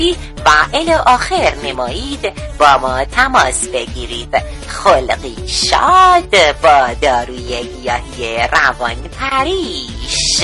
و الی آخر نمایید با ما تماس بگیرید. خلقی شاد با داروی گیاهی روان پریش.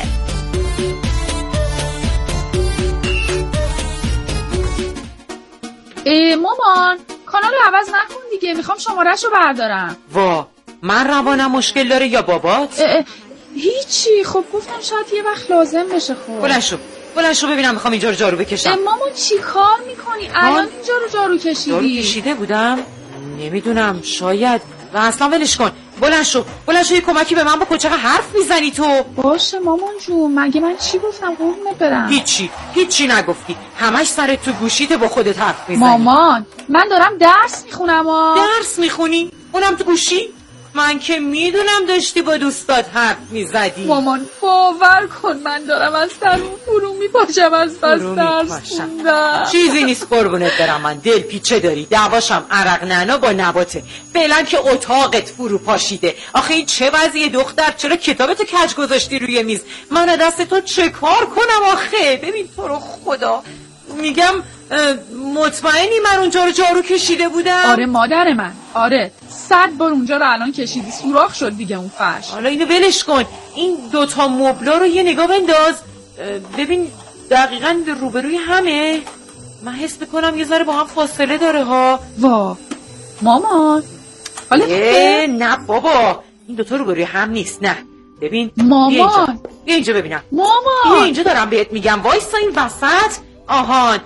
مامان کانال رو عوض نکن دیگه، میخوام شماره‌ش رو بردارم. وا من روانم مشکل داره یا بابات؟ هیچی، خب گفتم شاید یه وقت لازم بشه. خب بلند شو ببینم، میخوام اینجا رو جارو بکشم. مامان چی کار میکنی؟ الان اینجا رو جارو کشیدی؟ جارو کشیده بودم؟ نمیدونم، شاید. و اصلا ولش کن. بلند شو یه کمکی به من بکن. چقدر حرف میزنی تو؟ باشه مامان جون، مگه من چی گفتم قربونت برم؟ هیچی نگفتی، همش سرت تو گوشیت با خودت حرف میزنی. مامان من دارم درس میخونم. درس میخونی؟ اونم تو گوشی؟ من که میدونم داشتی با دوستات حرف میزدی. مامان باور کن من دارم از درون فرو میپاشم از بس درس خوندم. چیزی نیست قربونت برم، من دل پیچه داری. دعواشم عرق نعنا با نباته. فعلا که اتاقت فرو پاشیده. آخه این چه وضعیه دختر؟ چرا کتابتو کج گذاشتی روی میز؟ من دست تو چه کار کنم آخه؟ ببین تو رو خدا میگم، مطمئنی من اونجا رو جارو کشیده بودم؟ آره مادر من، آره 100 بار اونجا رو الان کشیدی، سوراخ شد دیگه اون فرش. حالا اینو ولش کن، این دوتا مبلا رو یه نگاه بنداز ببین دقیقاً روبروی همه. من حس میکنم یه ذره با هم فاصله داره ها. وا مامان حالا نه بابا، این دوتا روبروی هم نیست. نه ببین مامان، بیا اینجا ببینم. مامان بیا اینجا دارم بهت میگم، وایسا این وسط. آهان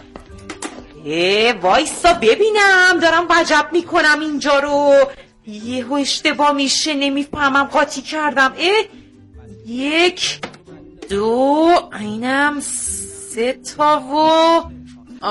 وایسا ببینم، دارم وجب میکنم اینجا رو. یهو اشتباه میشه، نمیفهمم، قاطی کردم. 1 2 اینم 3 تا و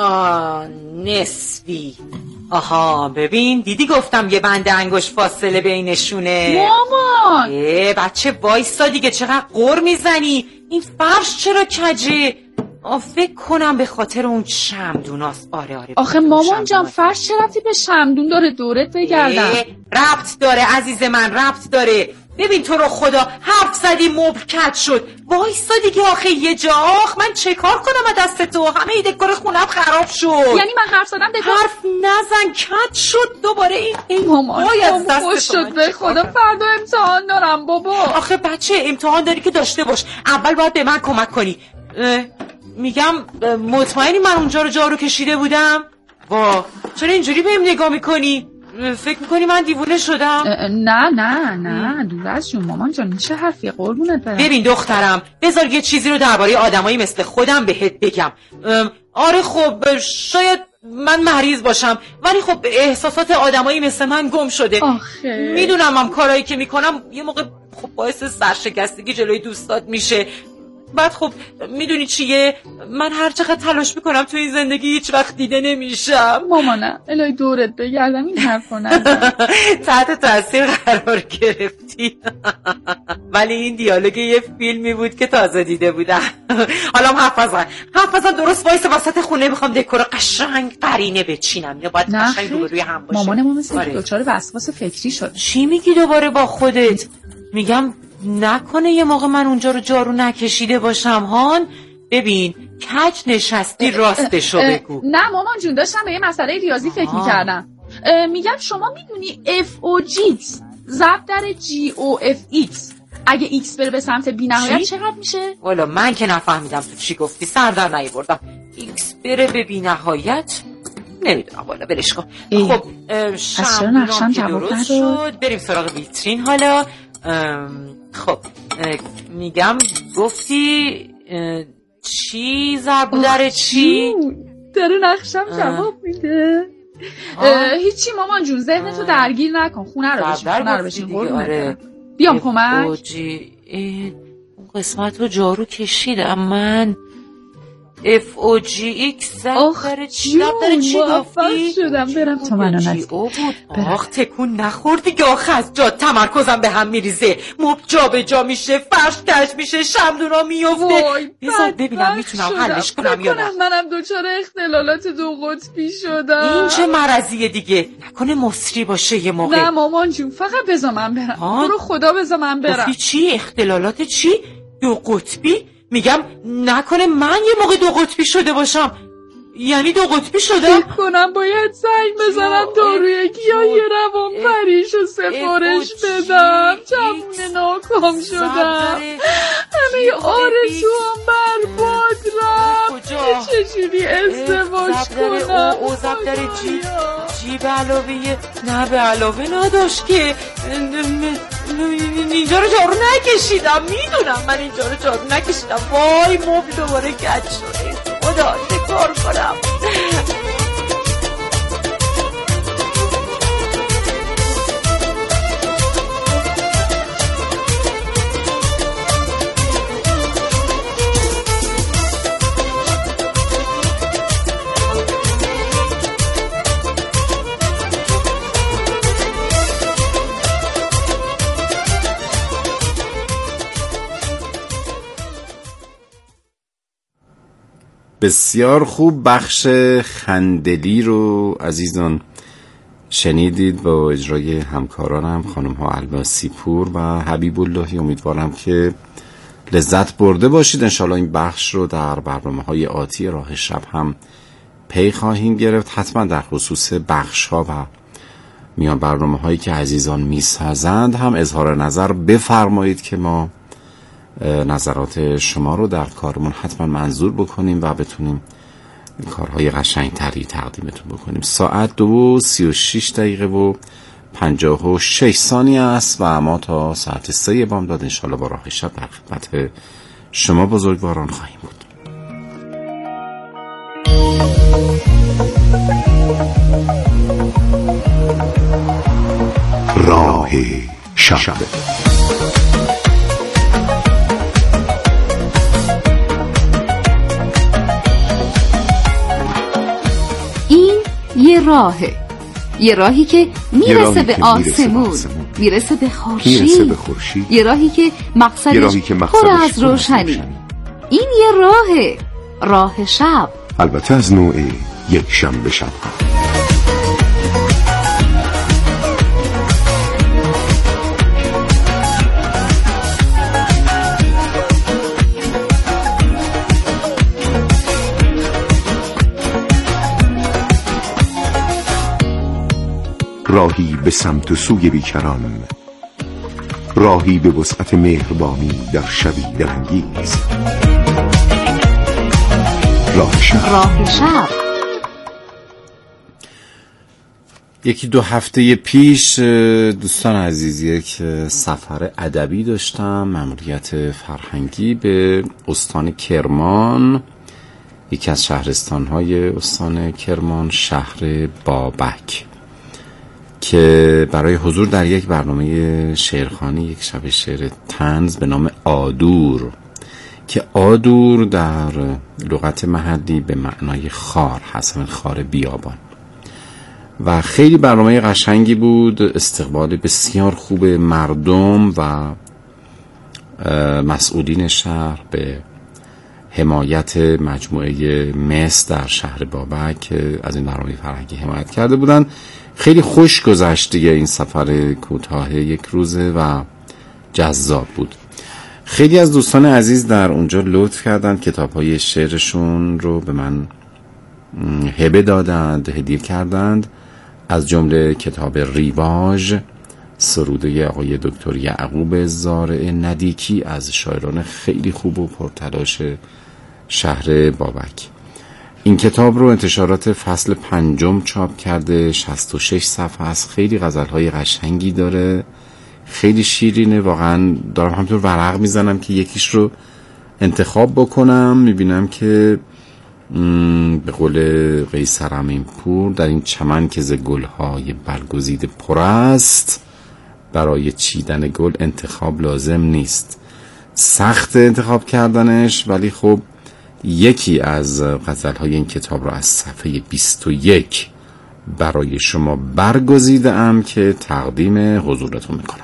نصفی. آها ببین، دیدی گفتم یه بند انگشت فاصله بینشونه. مامان بچه وایسا دیگه، چقدر قر میزنی؟ این فرش چرا کجه؟ فکر کنم به خاطر اون شمدوناست. آره آخه مامان جان فرش چه ربطی به شمدون داره؟ دورت بگردم. ربط داره عزیز من، ربط داره. ببین تو رو خدا حرف زدی مبل کج شد. وایسا دیگه آخه یه جا. من چه کار کنم از دست تو؟ همه ای دکور خونم خراب شد. یعنی من حرف زدم دکور؟ حرف نزن، کج شد دوباره. این مامان خوش شد به خدا، فردا امتحان دارم بابا. آخه بچه امتحان داری که داشته باش، اول باید به من کمک کنی. میگم مطمئنی من اونجا رو جارو کشیده بودم؟ چرا اینجوری بهم نگاه میکنی؟ فکر میکنی من دیوونه شدم؟ نه دور از جون مامان جان، چه حرفی؟ قربونت برم. ببین دخترم، بذار یه چیزی رو درباره آدمایی مثل خودم بهت بگم. آره خب شاید من مریض باشم، ولی خب احساسات آدمایی مثل من گم شده. آخه میدونم هم کارایی که میکنم یه موقع خب باعث سرشکستگی جلوی دوستات میشه. بعد خب میدونی چیه، من هر چقدر تلاش میکنم تو این زندگی هیچ وقت دیده نمیشم. مامانم الهی دورت بگردم، این حرفو نزن. تحت تاثیر قرار گرفتی. ولی این دیالوگ یه فیلمی بود که تازه دیده بودم. حالا حرف بزن درست وایس وسط خونه، میخوام دکور قشنگ قرینه بچینم. اینو باید قشنگ روبروی هم باشه. مامانم مثل دچار وسواس فکری شد. چی میگی دوباره با خودت؟ میگم نکنه یه موقع من اونجا رو جارو نکشیده باشم هان. ببین کج نشستی، راستشو بگو. نه مامان جون، داشتم به یه مسئله ریاضی فکر میکردم. میگم شما میدونی FOG ضرب در GOFX اگه X بره به سمت بی نهایت چقدر میشه؟ والا من که نفهمیدم تو چی گفتی، سر در نیاوردم. X بره به بی نهایت نمیدونم، والا ولش کن. خب شمدونم که درست شد، بریم سراغ ویترین. حالا خب میگم گفتی چی ضرب در چی؟ داره نقشم جواب میده. هیچی مامان جون، ذهنتو درگیر نکن، خونه رو بشین آره. بیام کمک. اون قسمت رو جارو کشیدم من. FOGX داره چی گفتی؟ شدم برم تو منو نزد. آخ تکون نخوردی که آخ از جا تمرکزم به هم میریزه. مب جا به جا میشه، فرش کج میشه، شمدونا میفته. بذار ببینم میتونم حلش کنم یا نه. منم دچار اختلالات 2 قطبی شدم. این چه مرضیه دیگه؟ نکنه مصری باشه یه موقع. نه مامان جون فقط بذار من برم. تو رو خدا بذار من برم. گفتی چی؟ اختلالات چی؟ 2 قطبی؟ میگم نکنه من یه موقع 2 قطبی شده باشم. یعنی 2 قطبی شدم؟ فکر کنم باید زنگ بزنم داروی گیاهی روان پریشو سفارش بدم. جوون ناکام شدم، همه آرزوام برباد رفت. چجوری ازدواج کنم؟ اوزب در جی به علاوه نه به علاوه نداشت که اینجا رو جارو نکشیدم. میدونم من اینجا رو جارو نکشیدم. وای مبل دوباره گچ شده. خدا چه کار کنم؟ بسیار خوب. بخش خندلی رو عزیزان شنیدید با اجرای همکارانم خانم ها الباسی پور و حبیب اللهی. امیدوارم که لذت برده باشید. انشالله این بخش رو در برنامه های آتی راه شب هم پی خواهیم گرفت. حتما در خصوص بخش ها و میان برنامه هایی که عزیزان میسازند هم اظهار نظر بفرمایید که ما نظرات شما رو در کارمون حتما منظور بکنیم و بتونیم کارهای قشنگتری تقدیمتون بکنیم. ساعت 2:36 و 56 ثانیه است و ما تا ساعت 3 بامداد انشالله با راه شب در خدمت شما بزرگواران خواهیم بود. راه شب. یه راهی که میرسه به آسمون، میرسه به خورشید، یه راهی که مقصدش پر از روشنی. این یه راه شب، البته از نوع یک شنبه شب. راهی به سمت و سوی بیکران، راهی به وسعت مهربانی در شبی دلانگیز. راه شب. یکی 2 هفته پیش دوستان عزیز یک سفر ادبی داشتم، مأموریت فرهنگی به استان کرمان، یکی از شهرستان‌های استان کرمان، شهر بابک، که برای حضور در یک برنامه شعرخوانی، یک شب شعر طنز به نام آدور، که آدور در لغت محلی به معنای خار هست، خار بیابان، و خیلی برنامه قشنگی بود. استقبال بسیار خوب مردم و مسئولین شهر به حمایت مجموعه مس در شهر بابک که از این برنامه فرهنگی حمایت کرده بودن. خیلی خوش گذشت دیگه این سفر کوتاه 1 روزه و جذاب بود. خیلی از دوستان عزیز در اونجا لطف کردند، کتاب‌های شعرشون رو به من هبه دادند، هدیه کردند، از جمله کتاب ریواژ، سروده آقای دکتر یعقوب زارع ندیکی، از شاعران خیلی خوب و پرتلاش شهر بابک. این کتاب رو انتشارات فصل 5 چاپ کرده، 66 صفحه است، خیلی غزل‌های قشنگی داره، خیلی شیرینه. واقعا دارم همینطور ورق میزنم که یکیش رو انتخاب بکنم، میبینم که به قول قیصر امینپور در این چمن که ز گل‌های برگزیده پر است، برای چیدن گل انتخاب لازم نیست. سخت انتخاب کردنش، ولی خب یکی از غزل‌های این کتاب را از صفحه 21 برای شما برگزیدم که تقدیم حضورتون میکنم.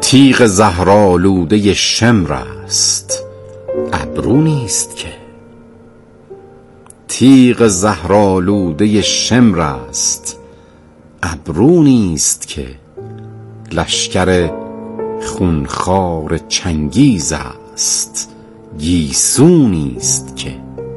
تیغ زهرآلوده شمر است ابرو نیست که. تیغ زهرآلوده شمر است ابرو نیست که. لشکر خونخوار چنگیز است گیسو نیست که.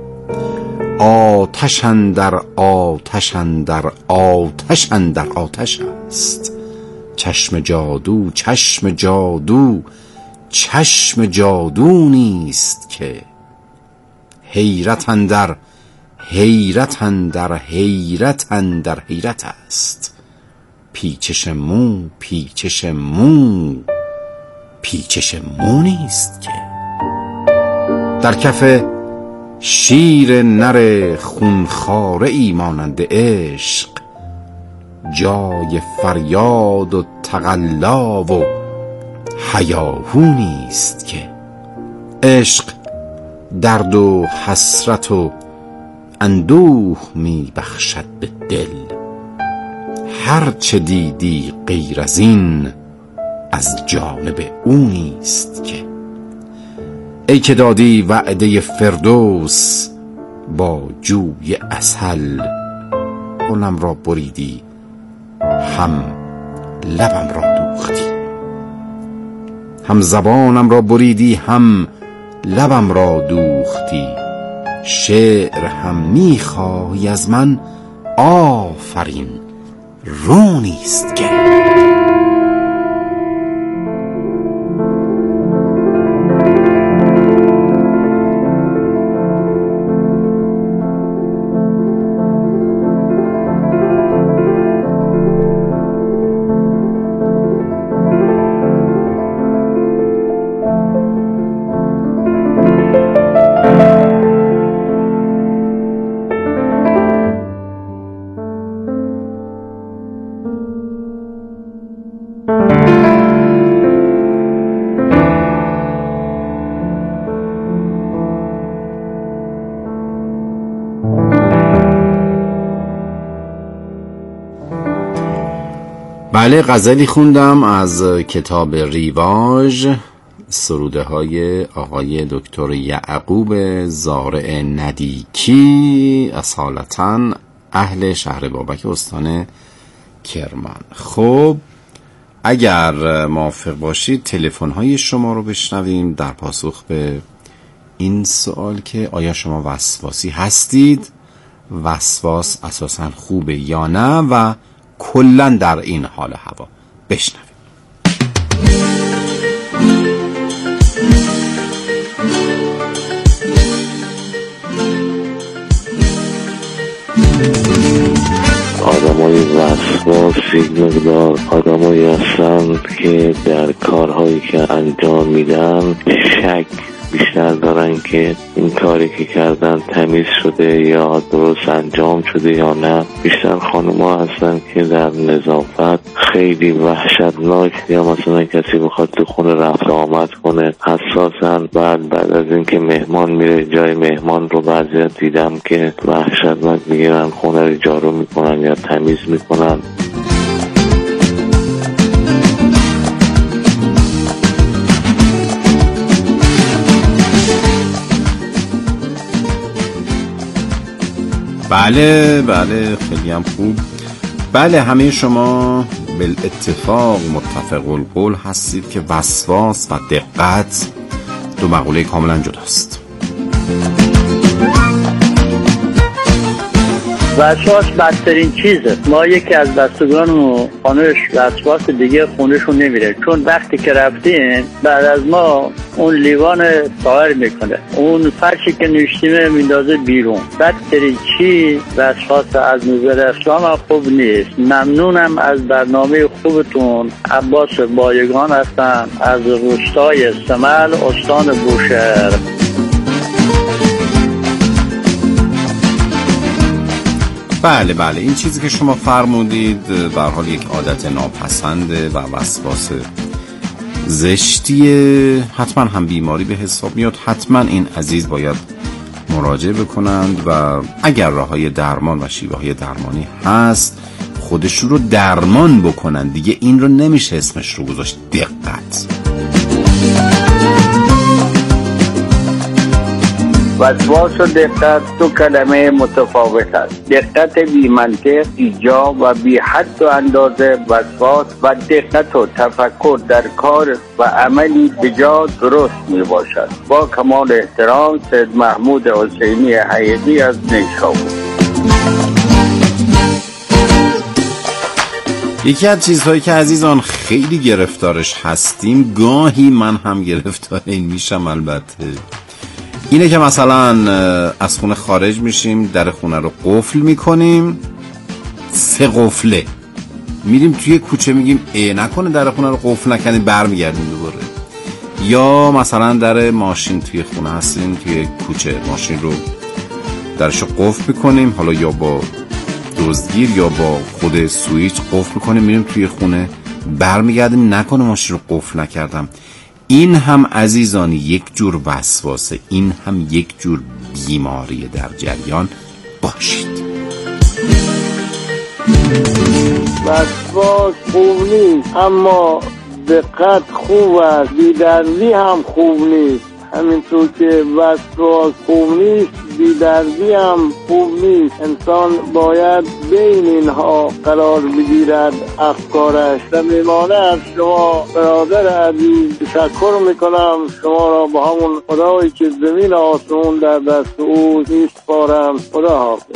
آتش اندر آتش اندر آتش اندر آتش است. چشم جادو چشم جادو چشم جادو نیست که. حیرت اندر حیرت اندر حیرت اندر حیرت است. پیچش مو پیچش مو پیچش مو نیست که. در کف شیر نر خونخواره ای مانند عشق جای فریاد و تقلا و هیاهو نیست که. عشق درد و حسرت و اندوه می بخشد به دل. هر چه دیدی غیر از این از جانب او نیست که. ای که دادی وعده فردوس با جوی عسل، غلم را بریدی هم لبم را دوختی. هم زبانم را بریدی هم لبم را دوختی. شعر هم میخواهی از من آفرین رو نیست که. بله، غزلی خوندم از کتاب ریواژ، سروده های آقای دکتر یعقوب زارع ندیکی، اصالتاً اهل شهر بابک استان کرمان. خب اگر موافق باشید تلفن های شما رو بشنویم در پاسخ به این سوال که آیا شما وسواسی هستید، وسواس اساساً خوبه یا نه، و کلن در این حال هوا. بشنویم. آدمای وسواس یک مقدار آدمایی هستند که در کارهایی که انجام میدن شک بیشتر دارن که این کاری که کردن تمیز شده یا درست انجام شده یا نه. بیشتر خانوما هستن که در نظافت خیلی وحشتناک، یا مثلا کسی بخواد تو خونه رفت آمد کنه حساسن. بعد از اینکه مهمان میره جای مهمان رو بعضی دیدم که وحشتناک میگیرن خونه رو جارو میکنن یا تمیز میکنن. بله خیلی هم خوب. بله، همه شما بالاتفاق متفق القول هستید که وسواس و دقت دو مقوله کاملا جداست. وسواس بدترین چیزه. ما یکی از بستگانمون خانهش وسواس دیگه خونهشون نمیره، چون وقتی که رفتیم بعد از ما اون لیوان سایر میکنه، اون فرشی که نوشتیمه میندازه بیرون. بدترین چیز وسواس از نظر اسلام هم خوب نیست. ممنونم از برنامه خوبتون. عباس بایگان هستم از روستای سمل، استان بوشهر. بله این چیزی که شما فرمودید به هر حال یک عادت ناپسنده و وسواس زشتیه، حتما هم بیماری به حساب میاد. حتما این عزیز باید مراجعه بکنند و اگر راههای درمان و شیوه های درمانی هست خودشون رو درمان بکنن. دیگه این رو نمیشه اسمش رو گذاشت دقت. وسواس و دقت دو کلمه متفاوت است. دقت بی منطق، ایجاب و بی حد و اندازه وسواس و دقت و تفکر در کار و عملی بجا درست می باشد. با کمال احترام، سید محمود حسینی حیدی از نیشابور. یکی از چیزهایی که عزیزان خیلی گرفتارش هستیم، گاهی من هم گرفتار این میشم البته، اینه که مثلا از خونه خارج میشیم، در خونه رو قفل میکنیم، 3 قفله، میریم توی کوچه میگیم نکنه در خونه رو قفل نکنیم، برمیگردیم دوباره. یا مثلا در ماشین توی خونه هستیم، توی کوچه ماشین رو درشو قفل میکنیم، حالا یا با دزدگیر یا با خود سویچ قفل میکنیم، میریم توی خونه، برمیگردیم، نکنه ماشین رو قفل نکردم. این هم عزیزان یک جور وسواسه، این هم یک جور بیماری. در جریان باشید. وسواس خوب نیست، اما دقت خوب است. بی‌دردی هم خوب نیست. همینطور که وسواس خوب نیست، بی‌دردی هم خوب نیست. انسان باید بین اینها قرار بگیرد افکارش. صمیمانه از شما برادر عزیز تشکر میکنم. شما را با همون خدایی که زمین آسمون در دست او میسپارم. خدا حافظ.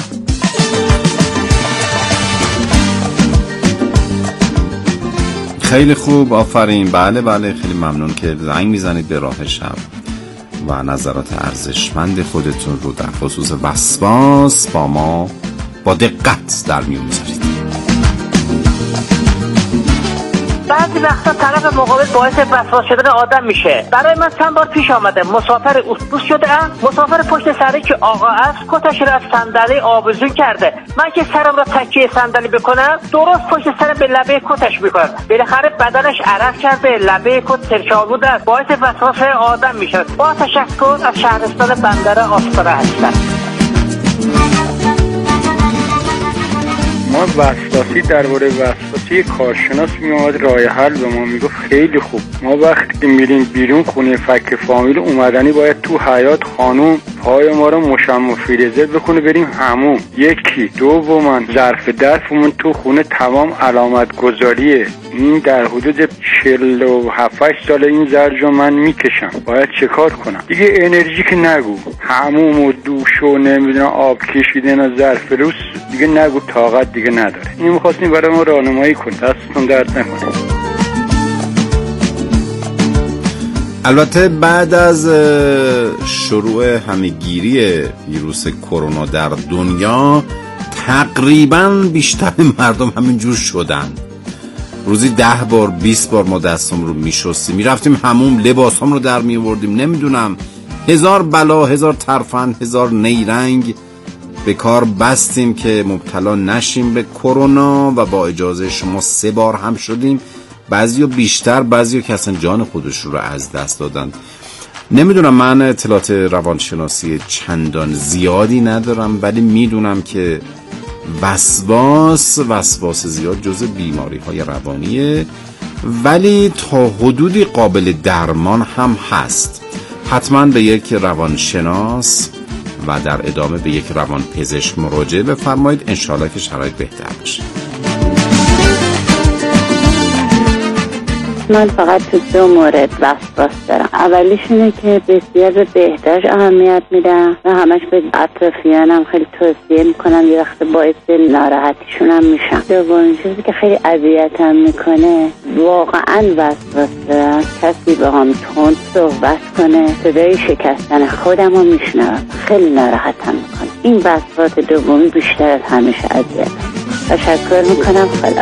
خیلی خوب، آفرین. بله خیلی ممنون که زنگ میزنید به راه شب و نظرات ارزشمند خودتون رو در خصوص وسواس با ما با دقت در میون میذارید. بعضی وقتا طرف مقابل باعث وسواس شدن آدم میشه. برای من چند بار پیش آمده مسافر اتوبوس شده‌ام، مسافر پشت سری که آقا است کتش را از صندلی آویزون کرده. من که سرم را تکیه صندلی بکنم، درست پشت سر به لبه کتش میکنم. بالاخره بدنش عرق کرده، لبه کت سرچالود است، باعث وسواس آدم میشه. با تشکر از شهرستان بندر آستانه هستم. ما وسواسی درباره وسواسی کارشناس میومد راه حل به ما میگفت خیلی خوب. ما وقتی که میریم بیرون خونه فک فامیل اومدنی باید تو حیاط خانوم پای ما رو مشم و فریزر بکنه بریم همون. یکی دوما ظرف درفمون تو خونه تمام علامت گذاریه. این در حدود 47 سال این زرجو من میکشم. باید چه کار کنم دیگه؟ انرژی که نگو، حموم و دوش و نمیدونم آب کشیدن و ظرف روز دیگه نگو، طاقت دیگه نداره. این می‌خواستیم برای ما راهنمایی کنید. دستتون درد نکنه. البته بعد از شروع همه‌گیری ویروس کرونا در دنیا تقریبا بیشتر مردم همینجور شدن. روزی 10 بار 20 بار ما دستم رو میشستیم، میرفتیم هموم، لباسام رو در میوردیم، نمیدونم 1000 بلا، 1000 ترفند، 1000 نیرنگ به کار بستیم که مبتلا نشیم به کرونا و با اجازه شما 3 بار هم شدیم. بعضیو بیشتر، بعضیو که اصلا جان خودش رو از دست دادن. نمیدونم، من اطلاعات روانشناسی چندان زیادی ندارم، ولی میدونم که وسواس زیاد جزء بیماری های روانیه، ولی تا حدودی قابل درمان هم هست. حتما به یک روانشناس و در ادامه به یک روانپزشک مراجعه بفرمایید، انشالله که شرایط بهتر بشه. من فقط تو 2 مورد وسواس دارم. اولیش اینه که بسیار به بهداشت اهمیت میدم و همش به اطرافیانم خیلی توصیه میکنم، یه وقت باعث ناراحتیشون هم میشم. دومین چیزی که خیلی اذیتم میکنه، واقعا وسواس دارم کسی با هم تند صحبت کنه، صدای شکستن خودم رو میشنوم، خیلی ناراحتم میکنه. این وسواس دومی بیشتر از همیشه اذیتم. تشکر میکنم. خدا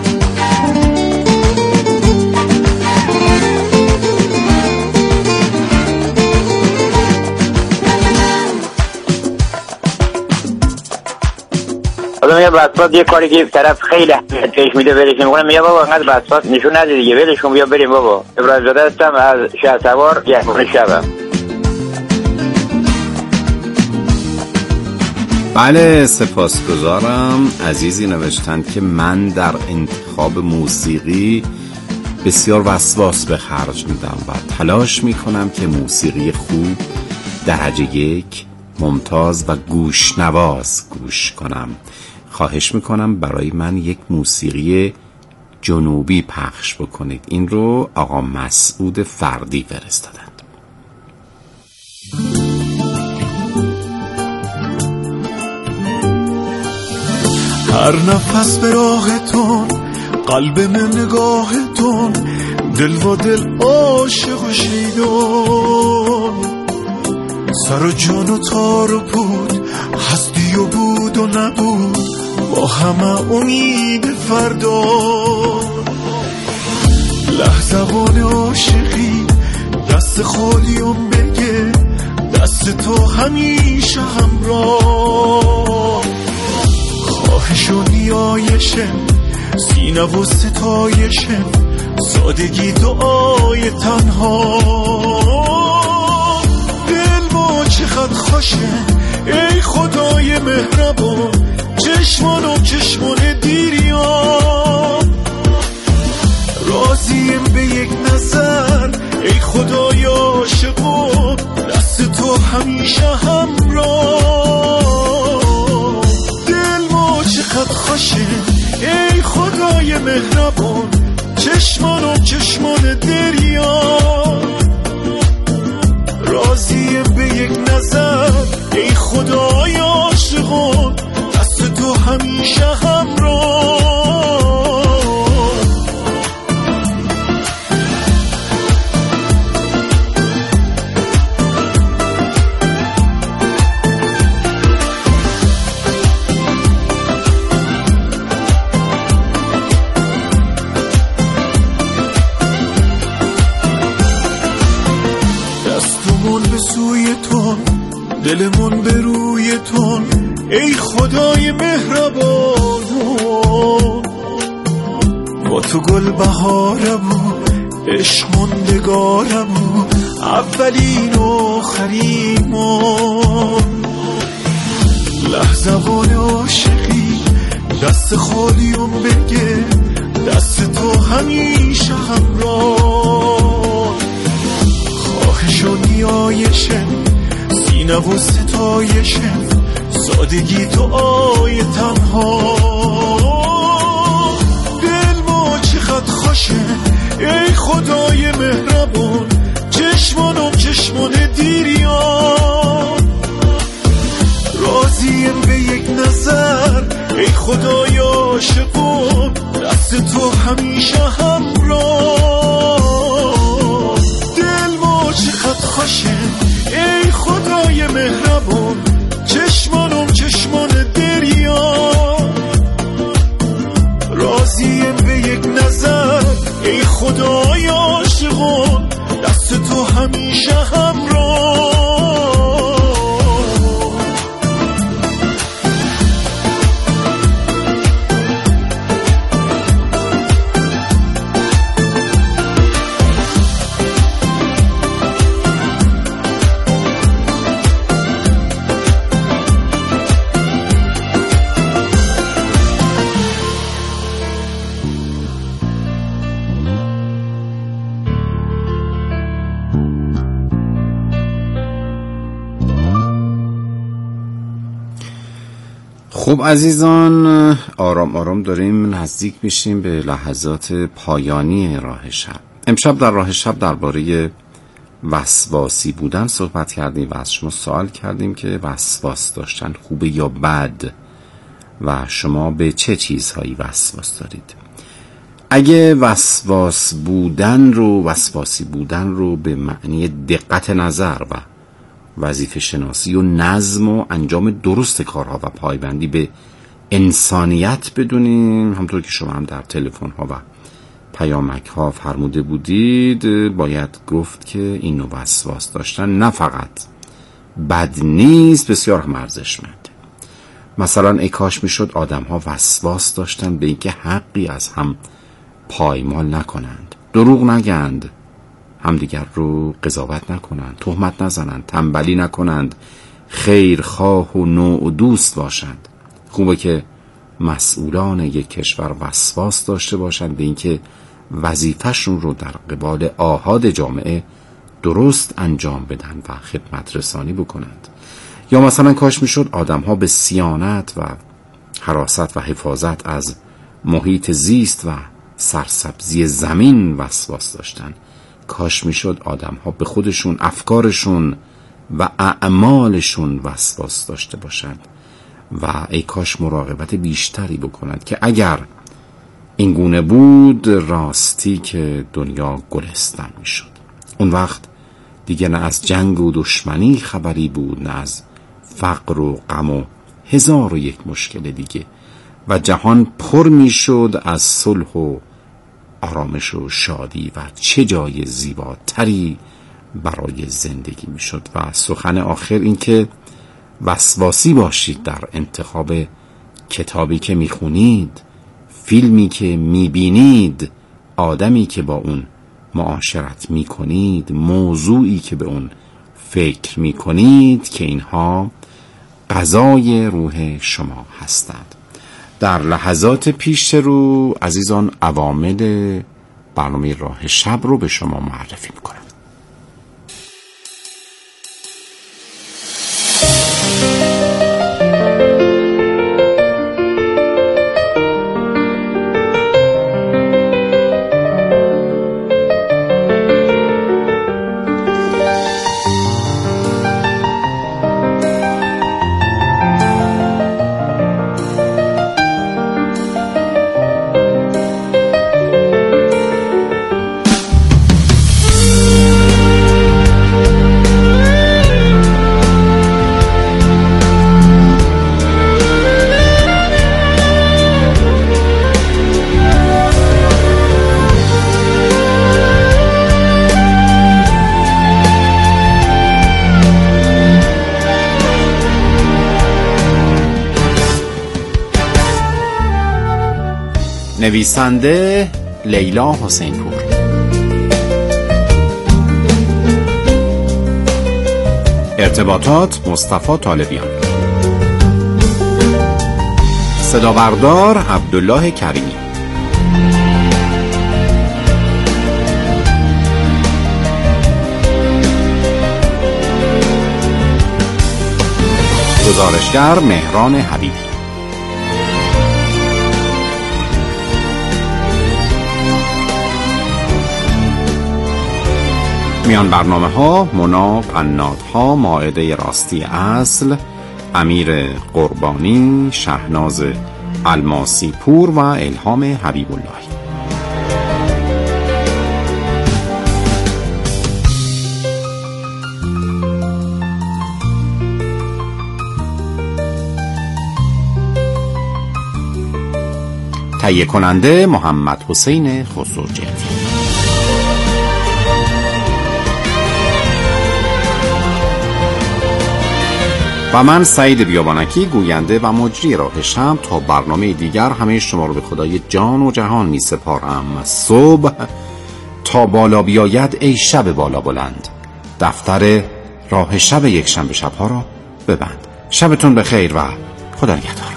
آدم میگه وسواس یه کاری که طرف خیلی اهمیت میده ولش نمیکنه، میگه بابا انقدر وسواس نشون نده دیگه، ولش کن بیا بریم بابا. ابراهیم زاده هستم از شهرسوار، گهخونه شبم. بله سپاسگزارم. عزیزی نوشتند که من در انتخاب موسیقی بسیار وسواس به خرج میدم و تلاش میکنم که موسیقی خوب درجه 1 ممتاز و گوشنواز گوش کنم. خواهش میکنم برای من یک موسیقی جنوبی پخش بکنید. این رو آقا مسعود فردی فرستادند. هر نفس به راهتون، قلب من نگاهتون، دل و دل عاشق و شیدون، سر و جان و تار و پود، هستی و بود و نبود، با همه امید فردا. لحظوان عاشقی دست خالیم بگه، دست تو همیشه همراه. خواهش و نیایشم، سینه و ستایشم، سادگی دعای تنها. دل با چقدر خوشه ای خدای مهربان، چشمان و چشمان دیریان. راضیم به یک نظر ای خدای عاشقان، دست تو همیشه همراه. دل ما چقدر خوشه ای خدای مهربان، چشمان و چشمان دیریان. راضیم به یک نظر ای خدای عاشقان، دست تو همیشه همراه. دستمون به سوی تون، دلمون به روی تون، ای خدای مهربان. با تو گل بهارم، عشق مندگارم، اولین و آخریمون. لحظوان عاشقی دست خالیم بگه، دست تو همیشه همراه. خواهش و نیایشم، سینه و ستایشم، سادگی دعای تنها. دل ما چقدر خوشه ای خدای مهربان، چشمان و چشمان دیریان. راضیم به یک نظر ای خدای عاشقان، دست تو همیشه همراه. دل ما چقدر خوشه ای خدای مهربان، چشمان و چشمان دیریان. راضیم به یک نظر ای خدای عاشقان، دست تو همیشه همراه. خب عزیزان، آرام آرام داریم نزدیک میشیم به لحظات پایانی راه شب. امشب در راه شب درباره وسواسی بودن صحبت کردیم و از شما سوال کردیم که وسواس داشتن خوبه یا بد و شما به چه چیزهایی وسواس دارید. اگه وسواسی بودن رو به معنی دقت نظر و وظیفه شناسی و نظم و انجام درست کارها و پایبندی به انسانیت بدونیم، همطور که شما هم در تلفن ها و پیامک ها فرموده بودید، باید گفت که این نوع وسواس داشتن نه فقط بد نیست، بسیار هم ارزشمنده. مثلا ای کاش میشد آدم ها وسواس داشتن به اینکه حقی از هم پایمال نکنند، دروغ نگند، همدیگر رو قضاوت نکنند، تهمت نزنند، تنبلی نکنند، خیرخواه و نوع و دوست باشند. خوبه که مسئولان یک کشور وسواس داشته باشند به اینکه وظیفه‌شون رو در قبال آحاد جامعه درست انجام بدن و خدمت رسانی بکنند. یا مثلا کاش میشد آدم‌ها به صیانت و حراست و حفاظت از محیط زیست و سرسبزی زمین وسواس داشتن. کاش میشد آدم‌ها به خودشون، افکارشون و اعمالشون وسواس داشته باشند و ای کاش مراقبت بیشتری بکنند که اگر این گونه بود راستی که دنیا گلستان میشد. اون وقت دیگه نه از جنگ و دشمنی خبری بود، نه از فقر و غم و 1001 مشکل دیگه، و جهان پر میشد از صلح و آرامش و شادی و چه جای زیباتری برای زندگی میشد. و سخن آخر این که وسواسی باشید در انتخاب کتابی که میخونید، فیلمی که میبینید، آدمی که با اون معاشرت میکنید، موضوعی که به اون فکر میکنید، که اینها غذای روح شما هستند. در لحظات پیش رو عزیزان عوامل برنامه راه شب رو به شما معرفی میکنم. نویسنده لیلا حسین پور، ارتباطات مصطفی طالبیان، صدابردار عبدالله کریمی، گزارشگر مهران حبیبی. میان برنامه ها مونا قنات‌ها، مائده راستی اصل، امیر قربانی، شهناز الماسی پور و الهام حبیب الله. تهیه کننده محمد حسین خسروجردی. و من سعید بیابانکی گوینده و مجری راه شب. تا برنامه دیگر همه شما رو به خدای جان و جهان می سپارم. صبح تا بالا بیاید ای شب بالا بلند، دفتر راه شب یک شنبه شبها را ببند. شبتون بخیر و خدا نگهدار.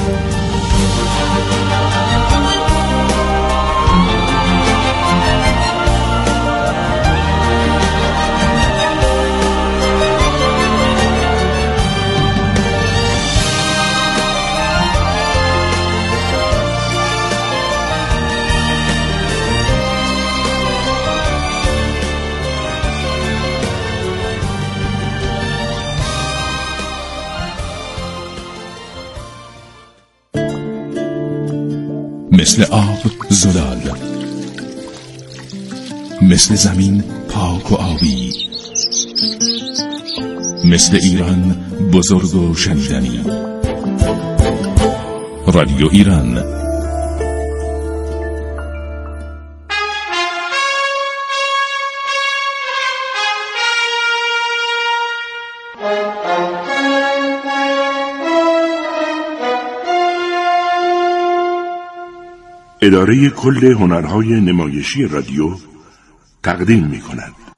مثل آب زلال، مثل زمین پاک و آبی، مثل ایران بزرگ و شنیدنی. رادیو ایران. اداره کل هنرهای نمایشی رادیو تقدیم می‌کند.